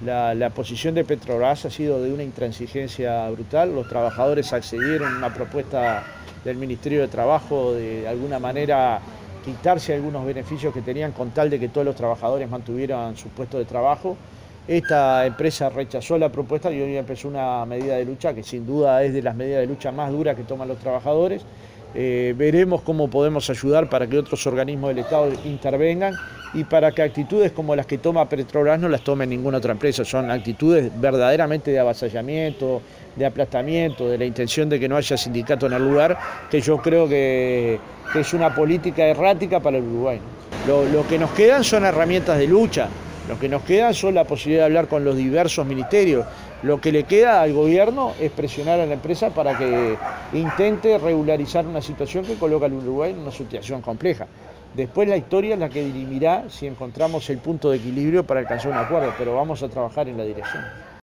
La posición de Petrobras ha sido de una intransigencia brutal. Los trabajadores accedieron a una propuesta del Ministerio de Trabajo de alguna manera quitarse algunos beneficios que tenían con tal de que todos los trabajadores mantuvieran su puesto de trabajo. Esta empresa rechazó la propuesta y hoy empezó una medida de lucha que sin duda es de las medidas de lucha más duras que toman los trabajadores. Veremos cómo podemos ayudar para que otros organismos del Estado intervengan y para que actitudes como las que toma Petrobras no las tome ninguna otra empresa. Son actitudes verdaderamente de avasallamiento, de aplastamiento, de la intención de que no haya sindicato en el lugar, que yo creo que es una política errática para el Uruguay. Lo que nos quedan son herramientas de lucha. Lo que nos queda son la posibilidad de hablar con los diversos ministerios. Lo que le queda al gobierno es presionar a la empresa para que intente regularizar una situación que coloca al Uruguay en una situación compleja. Después la historia es la que dirimirá si encontramos el punto de equilibrio para alcanzar un acuerdo, pero vamos a trabajar en la dirección.